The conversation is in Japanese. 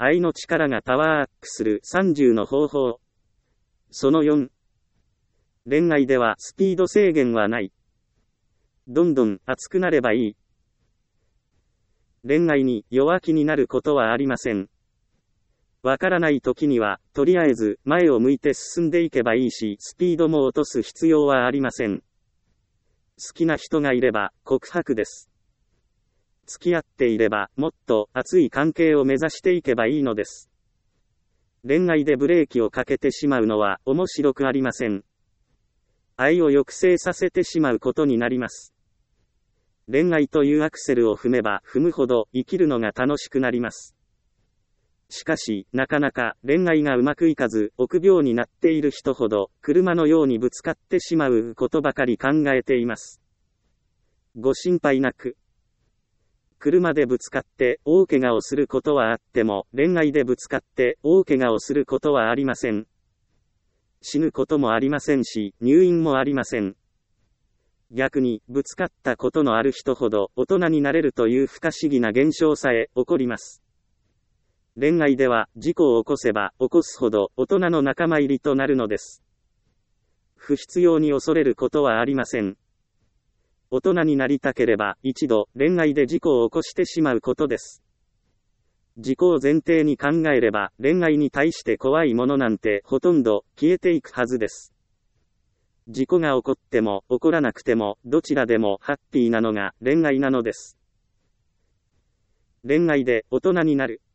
愛の力がパワーアップする30の方法。その4。恋愛ではスピード制限はない。どんどん熱くなればいい。恋愛に弱気になることはありません。わからない時には、とりあえず前を向いて進んでいけばいいし、スピードも落とす必要はありません。好きな人がいれば告白です。付き合っていればもっと熱い関係を目指していけばいいのです。恋愛でブレーキをかけてしまうのは面白くありません。愛を抑制させてしまうことになります。恋愛というアクセルを踏めば踏むほど生きるのが楽しくなります。しかし、なかなか恋愛がうまくいかず、臆病になっている人ほど、車のようにぶつかってしまうことばかり考えています。ご心配なく。車でぶつかって大怪我をすることはあっても、恋愛でぶつかって大怪我をすることはありません。死ぬこともありませんし、入院もありません。逆に、ぶつかったことのある人ほど大人になれるという不可思議な現象さえ起こります。恋愛では事故を起こせば起こすほど大人の仲間入りとなるのです。不必要に恐れることはありません。大人になりたければ一度恋愛で事故を起こしてしまうことです。事故を前提に考えれば恋愛に対して怖いものなんてほとんど消えていくはずです。事故が起こっても起こらなくてもどちらでもハッピーなのが恋愛なのです。恋愛で大人になる。